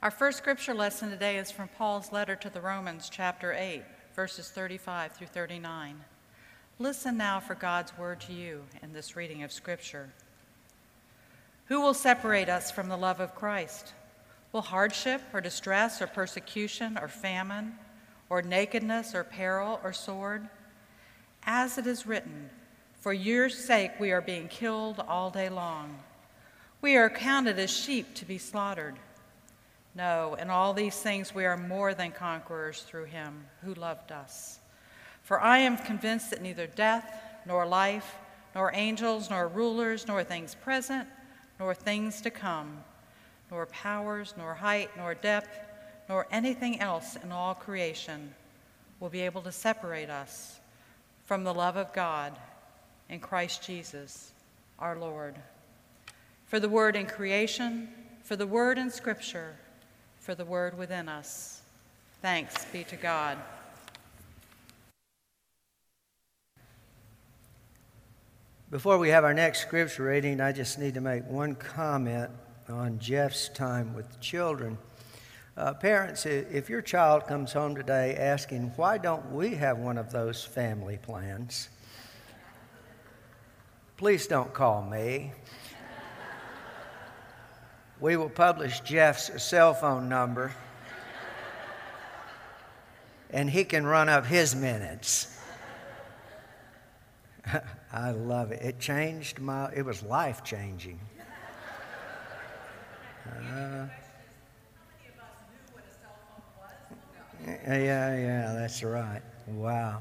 Our first scripture lesson today is from Paul's letter to the Romans, chapter 8, verses 35 through 39. Listen now for God's word to you in this reading of scripture. Who will separate us from the love of Christ? Will hardship or distress or persecution or famine or nakedness or peril or sword? As it is written, for your sake we are being killed all day long. We are counted as sheep to be slaughtered. No, in all these things we are more than conquerors through him who loved us. For I am convinced that neither death, nor life, nor angels, nor rulers, nor things present, nor things to come, nor powers, nor height, nor depth, nor anything else in all creation will be able to separate us from the love of God in Christ Jesus, our Lord. For the word in creation, for the word in Scripture, for the word within us. Thanks be to God. Before we have our next scripture reading, I just need to make one comment on Jeff's time with the children. Parents, if your child comes home today asking, why don't we have one of those family plans? Please don't call me. We will publish Jeff's cell phone number, and he can run up his minutes. I love it. It was life-changing. Yeah, that's right. Wow.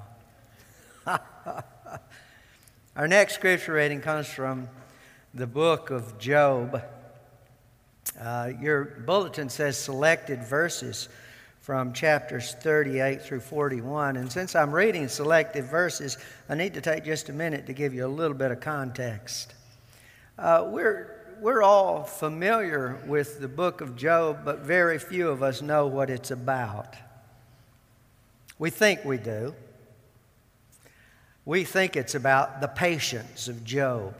Our next scripture reading comes from the book of Job. Your bulletin says selected verses from chapters 38 through 41. And since I'm reading selected verses, I need to take just a minute to give you a little bit of context. We're all familiar with the book of Job, but very few of us know what it's about. We think we do. We think it's about the patience of Job.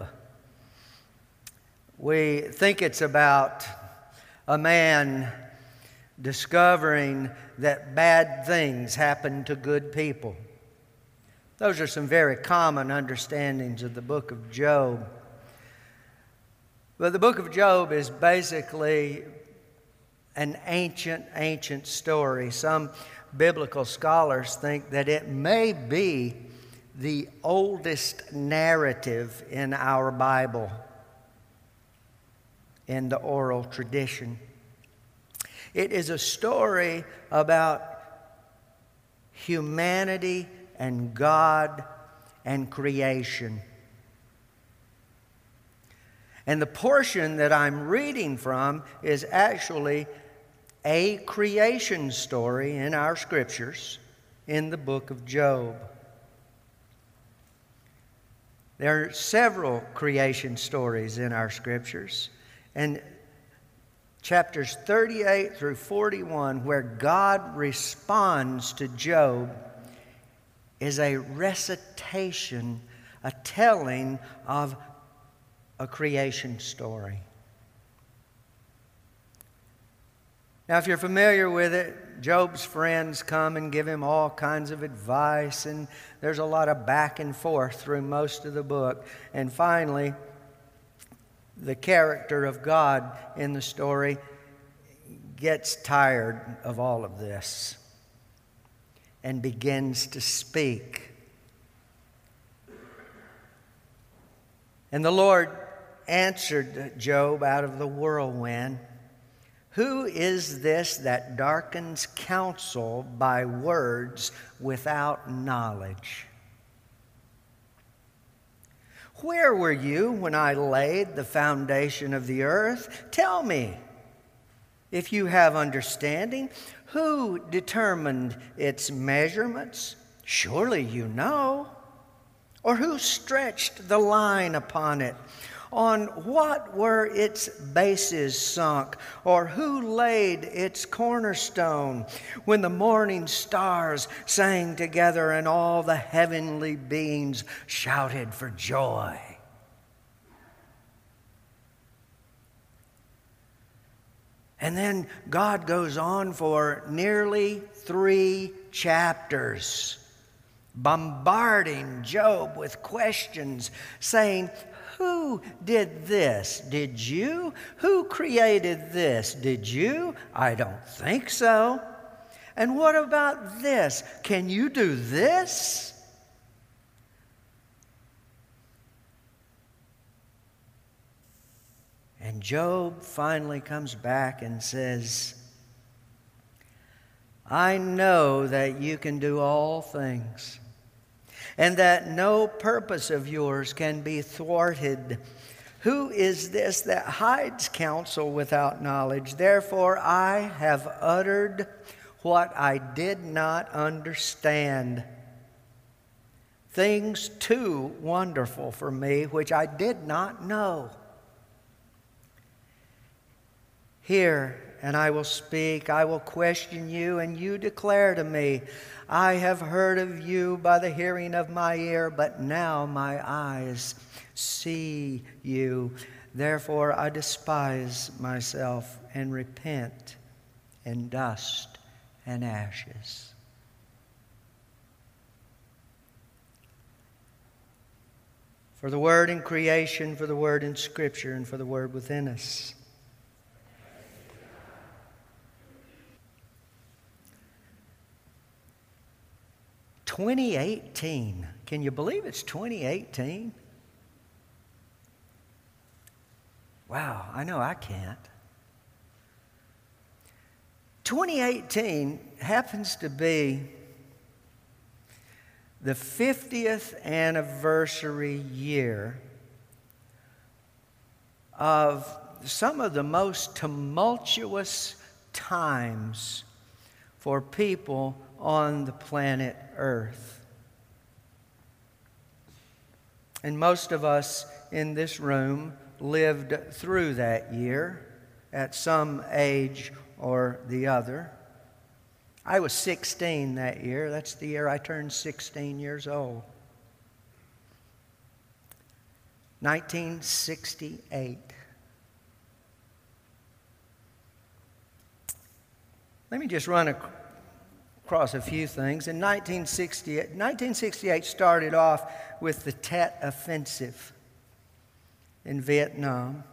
We think it's about a man discovering that bad things happen to good people. Those are some very common understandings of the book of Job. But the book of Job is basically an ancient story. Some biblical scholars think that it may be the oldest narrative in our Bible, in the oral tradition. It is a story about humanity and God and creation. And the portion that I'm reading from is actually a creation story in our scriptures in the book of Job. There are several creation stories in our scriptures, and chapters 38 through 41, where God responds to Job, is a recitation, a telling of a creation story. Now, if you're familiar with it, Job's friends come and give him all kinds of advice, and there's a lot of back and forth through most of the book. And finally, the character of God in the story gets tired of all of this and begins to speak. And the Lord answered Job out of the whirlwind, "Who is this that darkens counsel by words without knowledge? Where were you when I laid the foundation of the earth? Tell me, if you have understanding, who determined its measurements? Surely you know. Or who stretched the line upon it? On what were its bases sunk? Or who laid its cornerstone? When the morning stars sang together and all the heavenly beings shouted for joy." And then God goes on for nearly 3 chapters, bombarding Job with questions, saying, who did this? Did you? Who created this? Did you? I don't think so. And what about this? Can you do this? And Job finally comes back and says, I know that you can do all things, and that no purpose of yours can be thwarted. Who is this that hides counsel without knowledge? Therefore I have uttered what I did not understand, things too wonderful for me, which I did not know. Hear, and I will speak. I will question you, and you declare to me. I have heard of you by the hearing of my ear, but now my eyes see you. Therefore I despise myself and repent in dust and ashes. For the word in creation, for the word in Scripture, and for the word within us. 2018. Can you believe it's 2018? Wow, I know I can't. 2018 happens to be the 50th anniversary year of some of the most tumultuous times for people on the planet Earth. And most of us in this room lived through that year at some age or the other. I was 16 that year. That's the year I turned 16 years old. 1968. Let me just run across a few things. In 1968 started off with the Tet Offensive in Vietnam.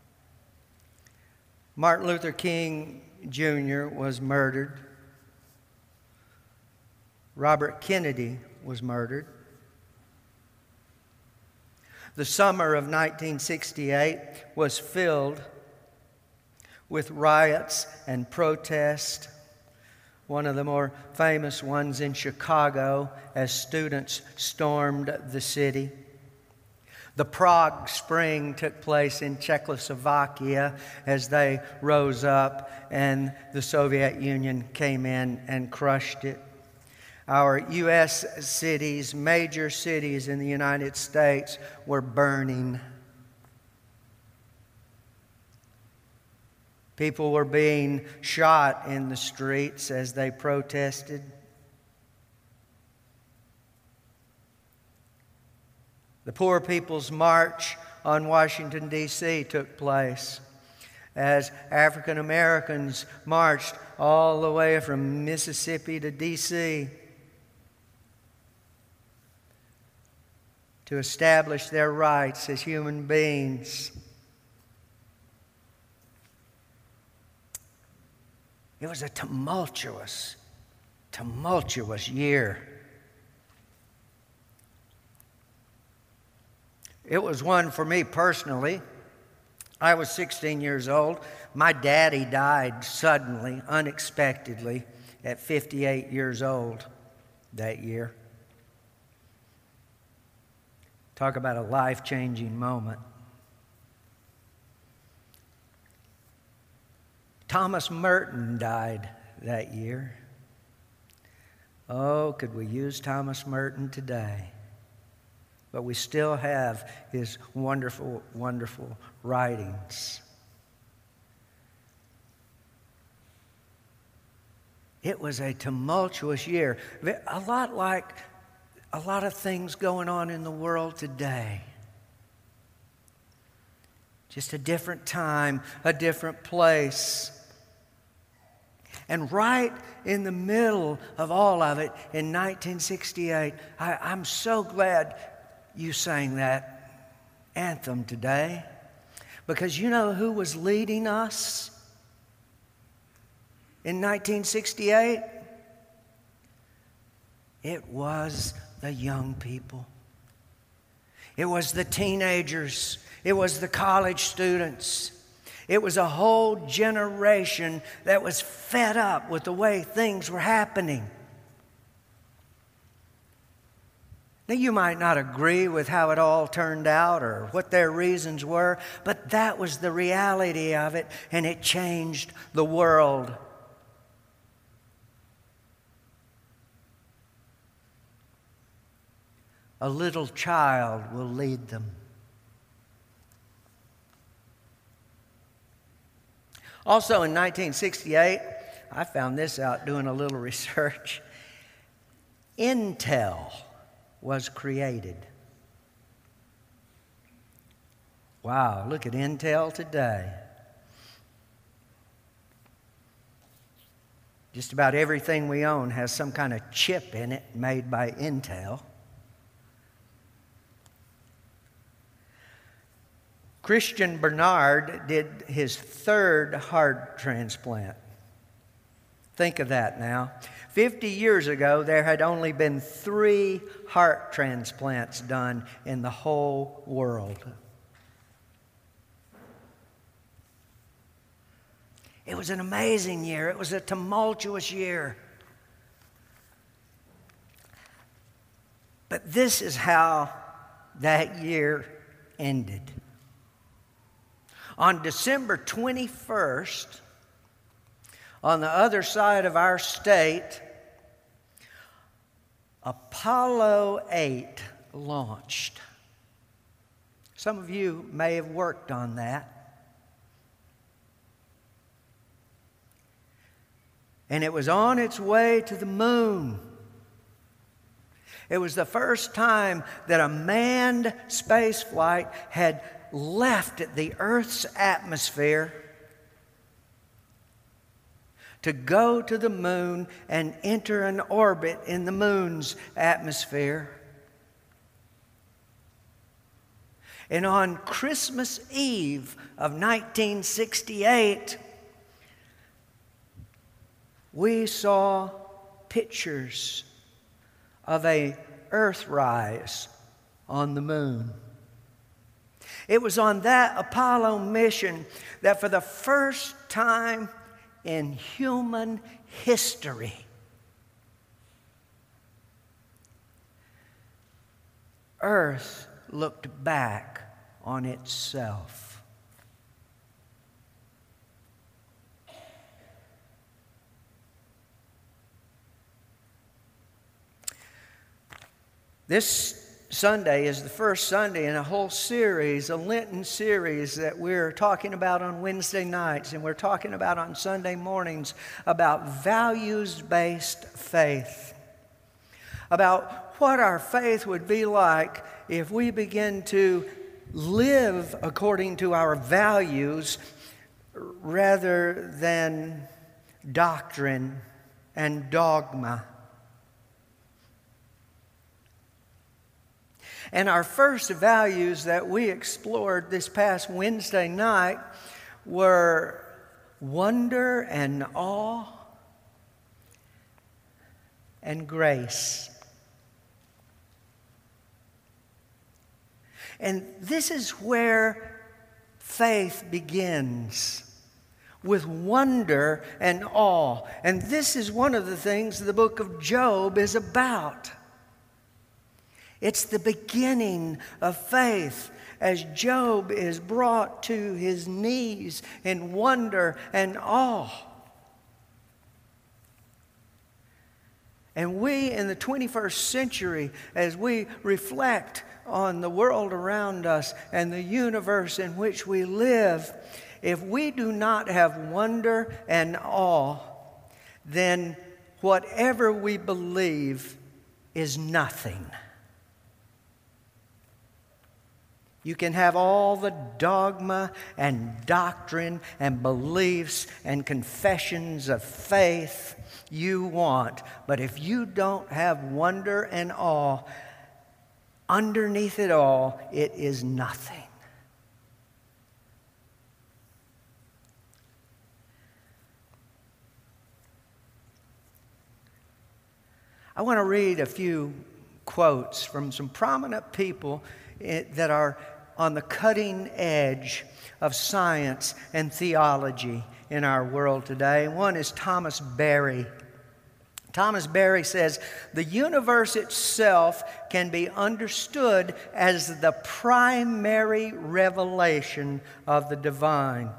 Martin Luther King Jr. was murdered. Robert Kennedy was murdered. The summer of 1968 was filled with riots and protests. One of the more famous ones in Chicago as students stormed the city. The Prague Spring took place in Czechoslovakia as they rose up and the Soviet Union came in and crushed it. Our U.S. cities, major cities in the United States, were burning. People were being shot in the streets as they protested. The Poor People's March on Washington, D.C. took place as African Americans marched all the way from Mississippi to D.C. to establish their rights as human beings. It was a tumultuous year. It was one for me personally. I was 16 years old. My daddy died suddenly, unexpectedly, at 58 years old that year. Talk about a life-changing moment. Thomas Merton died that year. Oh, could we use Thomas Merton today? But we still have his wonderful, wonderful writings. It was a tumultuous year, a lot like a lot of things going on in the world today. Just a different time, a different place. And right in the middle of all of it, in 1968, I'm so glad you sang that anthem today, because you know who was leading us in 1968? It was the young people. It was the teenagers. It was the college students. It was a whole generation that was fed up with the way things were happening. Now, you might not agree with how it all turned out or what their reasons were, but that was the reality of it, and it changed the world. A little child will lead them. Also in 1968, I found this out doing a little research. Intel was created. Wow, look at Intel today. Just about everything we own has some kind of chip in it made by Intel. Christian Barnard did his third heart transplant. Think of that now. 50 years ago, there had only been 3 heart transplants done in the whole world. It was an amazing year. It was a tumultuous year. But this is how that year ended. On December 21st, on the other side of our state, Apollo 8 launched. Some of you may have worked on that. And it was on its way to the moon. It was the first time that a manned space flight had left the Earth's atmosphere to go to the moon and enter an orbit in the moon's atmosphere. And on Christmas Eve of 1968, we saw pictures of a Earthrise on the moon. It was on that Apollo mission that for the first time in human history, Earth looked back on itself. This Sunday is the first Sunday in a whole series, a Lenten series that we're talking about on Wednesday nights and we're talking about on Sunday mornings about values-based faith. About what our faith would be like if we begin to live according to our values rather than doctrine and dogma. And our first values that we explored this past Wednesday night were wonder and awe and grace. And this is where faith begins, with wonder and awe. And this is one of the things the book of Job is about. It's the beginning of faith as Job is brought to his knees in wonder and awe. And we in the 21st century, as we reflect on the world around us and the universe in which we live, if we do not have wonder and awe, then whatever we believe is nothing. You can have all the dogma and doctrine and beliefs and confessions of faith you want, but if you don't have wonder and awe, underneath it all, it is nothing. I want to read a few quotes from some prominent people that are on the cutting edge of science and theology in our world today. One is Thomas Berry. Thomas Berry says, "The universe itself can be understood as the primary revelation of the divine."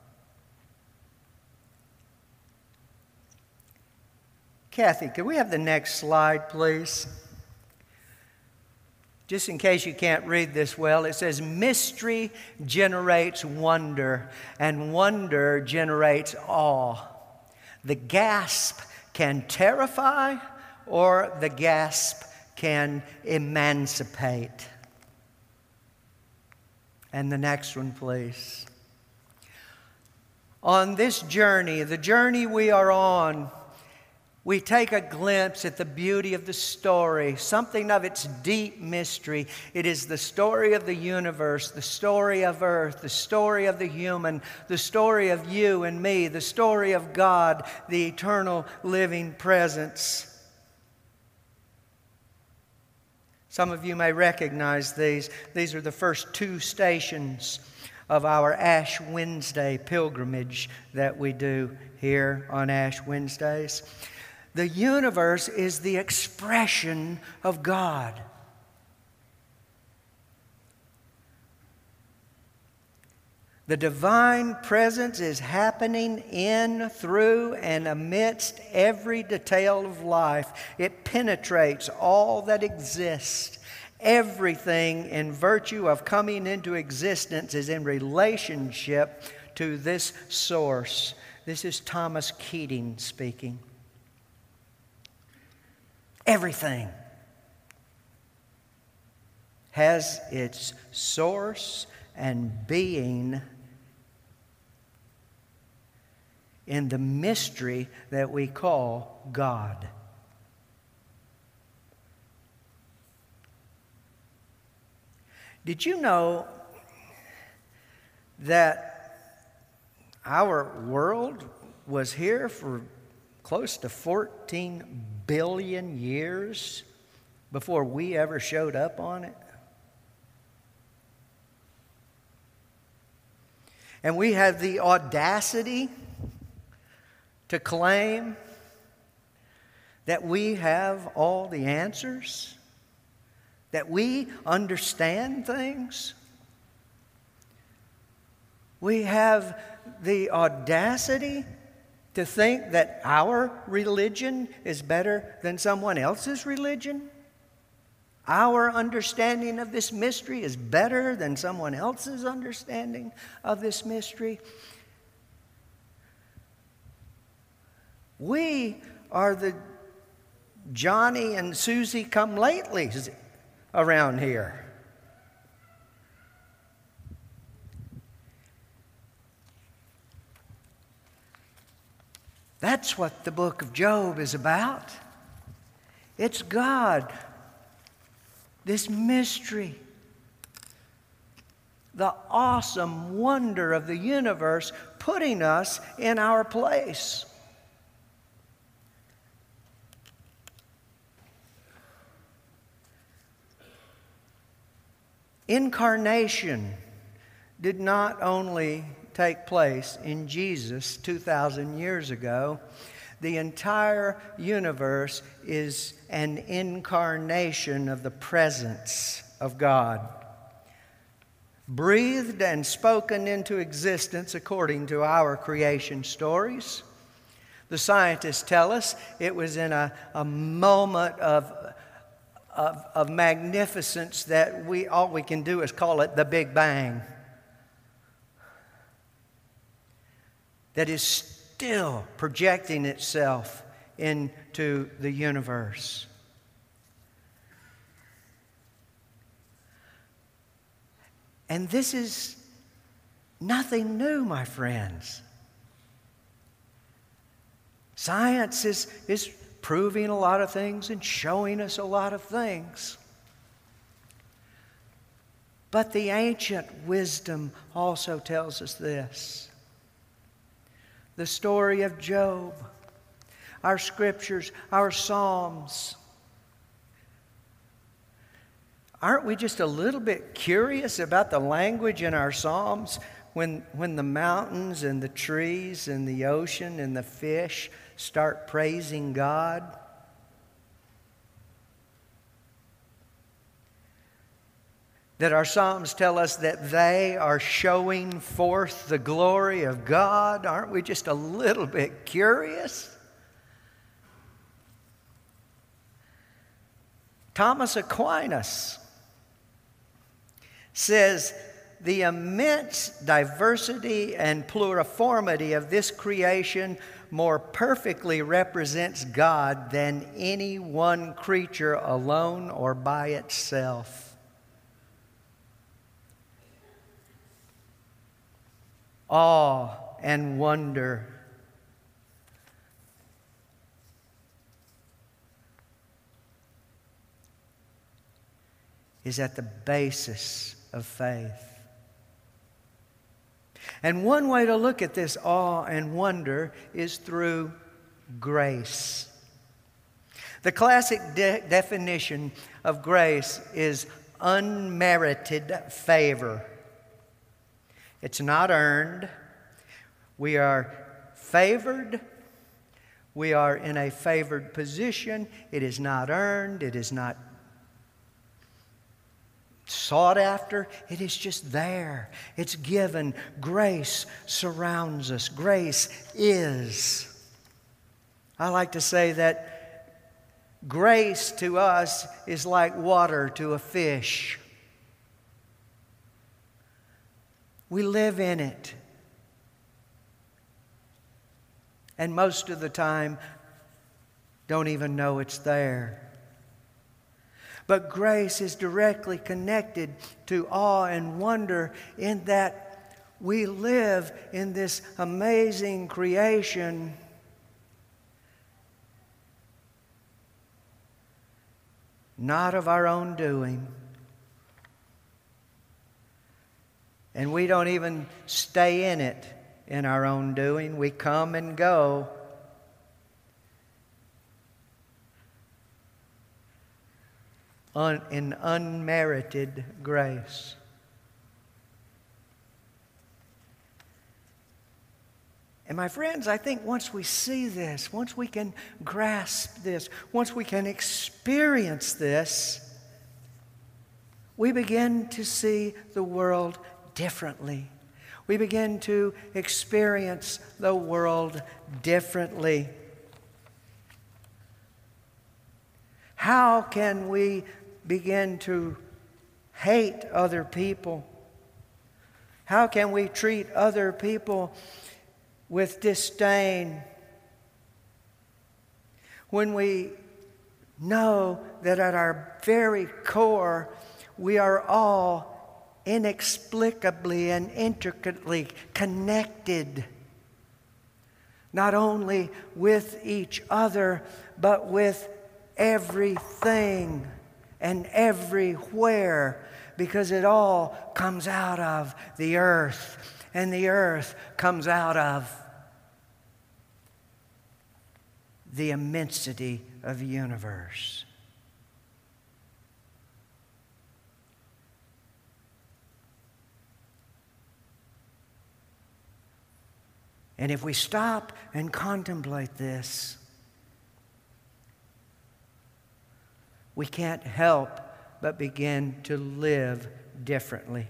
Kathy, could we have the next slide, please? Just in case you can't read this well, it says, "Mystery generates wonder, and wonder generates awe. The gasp can terrify, or the gasp can emancipate." And the next one, please. On this journey, the journey we are on, we take a glimpse at the beauty of the story, something of its deep mystery. It is the story of the universe, the story of earth, the story of the human, the story of you and me, the story of God, the eternal living presence. Some of you may recognize these. These are the first two stations of our Ash Wednesday pilgrimage that we do here on Ash Wednesdays. The universe is the expression of God. The divine presence is happening in, through, and amidst every detail of life. It penetrates all that exists. Everything in virtue of coming into existence is in relationship to this source. This is Thomas Keating speaking. Everything has its source and being in the mystery that we call God. Did you know that our world was here for close to 14 billion years before we ever showed up on it? And we have the audacity to claim that we have all the answers, that we understand things. We have the audacity to think that our religion is better than someone else's religion. Our understanding of this mystery is better than someone else's understanding of this mystery. We are the Johnny and Susie come latelys around here. That's what the book of Job is about. It's God, this mystery, the awesome wonder of the universe putting us in our place. Incarnation did not only take place in Jesus 2,000 years ago. The entire universe is an incarnation of the presence of God, breathed and spoken into existence according to our creation stories. The scientists tell us it was in a moment of magnificence that all we can do is call it the Big Bang. That is still projecting itself into the universe. And this is nothing new, my friends. Science is proving a lot of things and showing us a lot of things. But the ancient wisdom also tells us this. The story of Job, our scriptures, our Psalms. Aren't we just a little bit curious about the language in our Psalms when the mountains and the trees and the ocean and the fish start praising God? That our Psalms tell us that they are showing forth the glory of God? Aren't we just a little bit curious? Thomas Aquinas says, the immense diversity and pluriformity of this creation more perfectly represents God than any one creature alone or by itself. Awe and wonder is at the basis of faith. And one way to look at this awe and wonder is through grace. The classic definition of grace is unmerited favor. It's not earned. We are favored. We are in a favored position. It is not earned. It is not sought after. It is just there. It's given. Grace surrounds us. Grace is. I like to say that grace to us is like water to a fish. We live in it. And most of the time, don't even know it's there. But grace is directly connected to awe and wonder in that we live in this amazing creation not of our own doing. And we don't even stay in it in our own doing. We come and go. In unmerited grace. And my friends, I think once we see this, once we can grasp this, once we can experience this, we begin to see the world differently. We begin to experience the world differently. How can we begin to hate other people? How can we treat other people with disdain when we know that at our very core we are all inexplicably and intricately connected, not only with each other, but with everything and everywhere, because it all comes out of the earth, and the earth comes out of the immensity of the universe. And if we stop and contemplate this, we can't help but begin to live differently.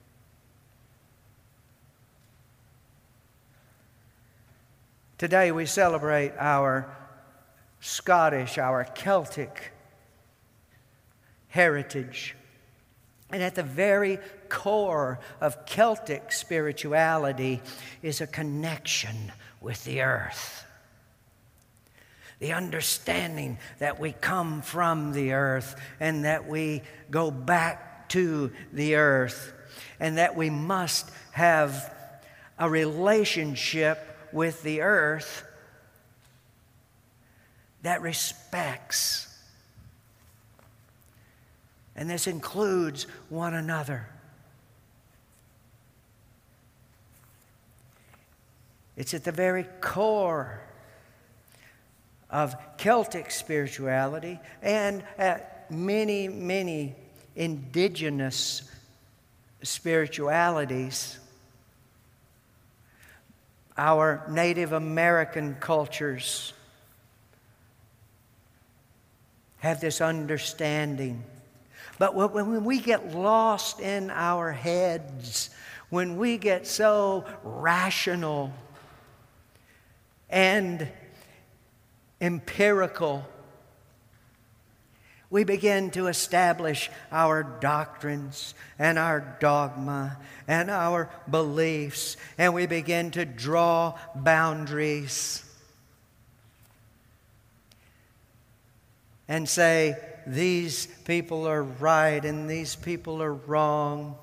Today we celebrate our Scottish, our Celtic heritage. And at the very core of Celtic spirituality is a connection with the earth. The understanding that we come from the earth and that we go back to the earth. and that we must have a relationship with the earth that respects. And this includes one another. It's at the very core of Celtic spirituality and at many, many indigenous spiritualities. Our Native American cultures have this understanding. But when we get lost in our heads, when we get so rational and empirical, we begin to establish our doctrines and our dogma and our beliefs, and we begin to draw boundaries and say, these people are right and these people are wrong.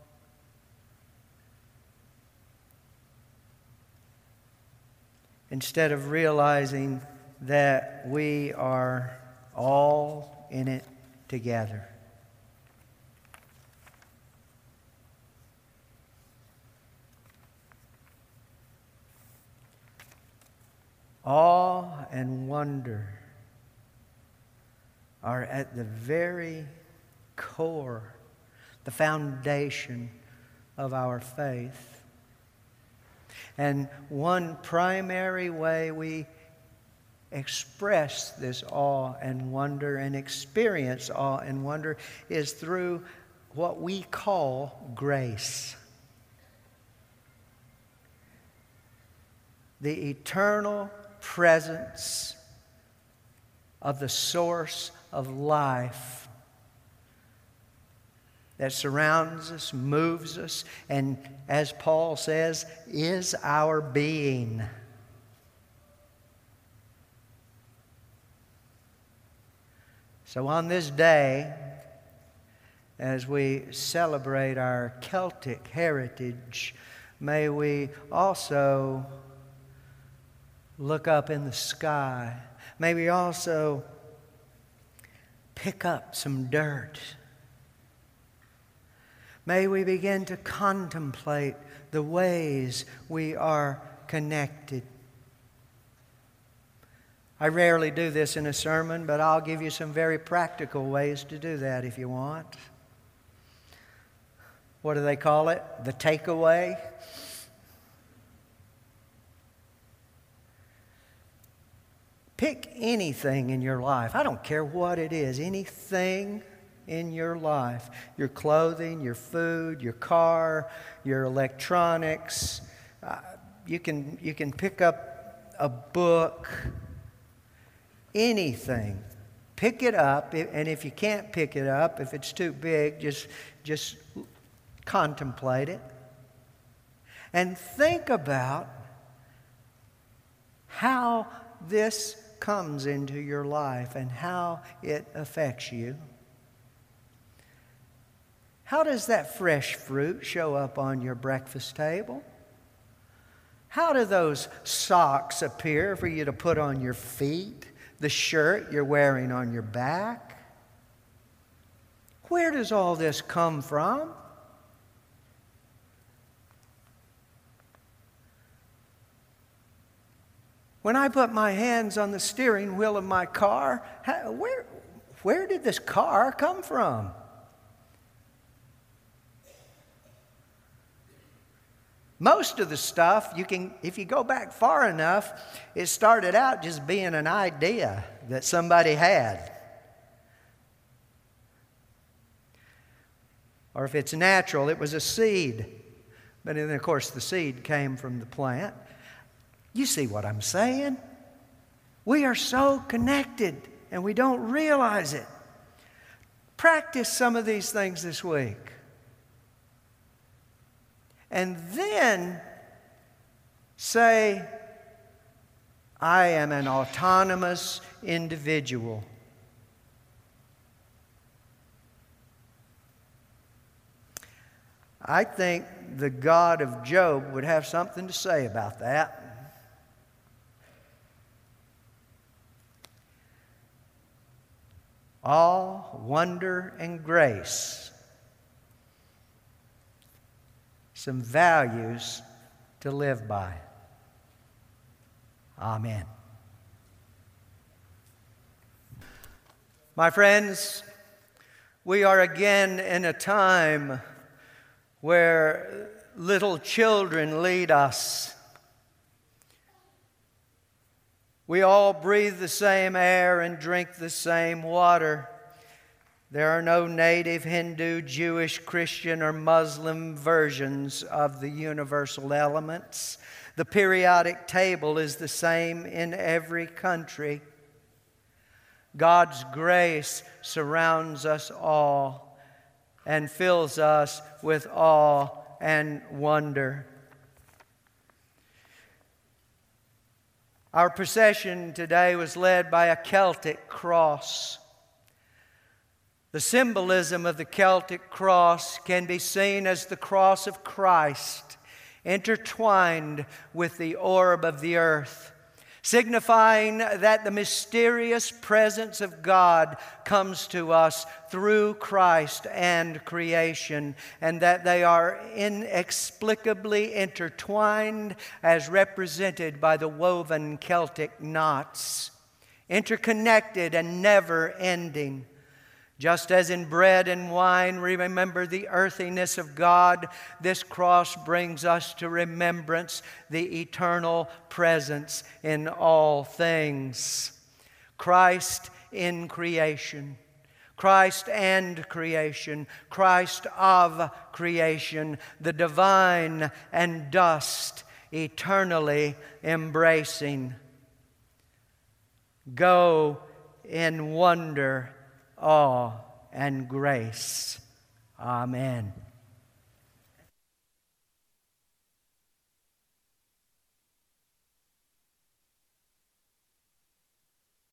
Instead of realizing that we are all in it together. Awe and wonder are at the very core, the foundation of our faith. And one primary way we express this awe and wonder and experience awe and wonder is through what we call grace. The eternal presence of the source of life that surrounds us, moves us, and as Paul says, is our being. So on this day, as we celebrate our Celtic heritage, may we also look up in the sky. May we also pick up some dirt. May we begin to contemplate the ways we are connected. I rarely do this in a sermon, but I'll give you some very practical ways to do that if you want. What do they call it? The takeaway? Pick anything in your life. I don't care what it is. Anything in your life. Your clothing, your food, your car, your electronics. You can pick up a book. Anything. Pick it up, and if you can't pick it up, if it's too big, just contemplate it. And think about how this comes into your life and how it affects you. How does that fresh fruit show up on your breakfast table? How do those socks appear for you to put on your feet? The shirt you're wearing on your back? Where does all this come from? When I put my hands on the steering wheel of my car, where did this car come from? Most of the stuff, if you go back far enough, it started out just being an idea that somebody had. Or if it's natural, it was a seed. But then, of course, the seed came from the plant. You see what I'm saying? We are so connected, and we don't realize it. Practice some of these things this week. And then say, I am an autonomous individual. I think the God of Job would have something to say about that. Awe, wonder, and grace. Some values to live by. Amen. My friends, we are again in a time where little children lead us. We all breathe the same air and drink the same water. There are no native Hindu, Jewish, Christian, or Muslim versions of the universal elements. The periodic table is the same in every country. God's grace surrounds us all and fills us with awe and wonder. Our procession today was led by a Celtic cross. The symbolism of the Celtic cross can be seen as the cross of Christ intertwined with the orb of the earth, signifying that the mysterious presence of God comes to us through Christ and creation, and that they are inexplicably intertwined as represented by the woven Celtic knots, interconnected and never ending. Just as in bread and wine we remember the earthiness of God, this cross brings us to remembrance the eternal presence in all things. Christ in creation, Christ and creation, Christ of creation, the divine and dust eternally embracing. Go in wonder, awe, and grace. Amen.